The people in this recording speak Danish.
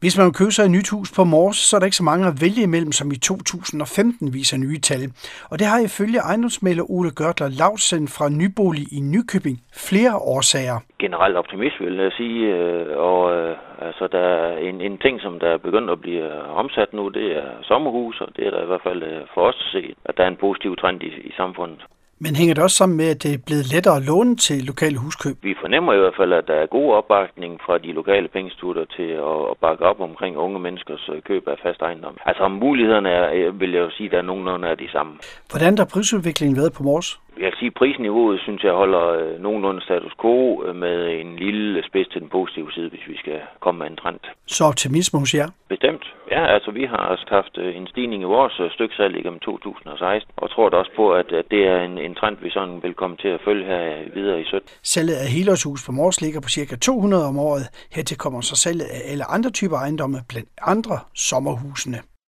Hvis man vil købe sig et nyt hus på Mors, så er der ikke så mange at vælge imellem, som i 2015 viser nye tal. Og det har ifølge ejendomsmægler Ole Gørtler Lautsen fra Nybolig i Nykøbing flere årsager. Generelt optimist, vil jeg sige, altså der er en ting, som der er begyndt at blive omsat nu, det er sommerhus, og det er der i hvert fald for os at se, at der er en positiv trend i samfundet. Men hænger det også sammen med, at det er blevet lettere at låne til lokale huskøb? Vi fornemmer i hvert fald, at der er god opbakning fra de lokale pengeinstitutter til at bakke op omkring unge menneskers køb af fast ejendom. Altså mulighederne vil jeg jo sige, der er nogenlunde af de samme. Hvordan har prisudviklingen været på Mors? Jeg kan sige, at prisniveauet, synes jeg, holder nogenlunde status quo med en lille spids til den positive side, hvis vi skal komme med en trend. Så optimisme hos jer? Bestemt. Ja, altså vi har haft en stigning i vores styksalg igennem 2016, og tror da også på, at det er en trend, vi sådan vil komme til at følge her videre i 17. Salget af helårshus på Mors ligger på ca. 200 om året. Hertil kommer så salget af alle andre typer ejendomme, blandt andre sommerhusene.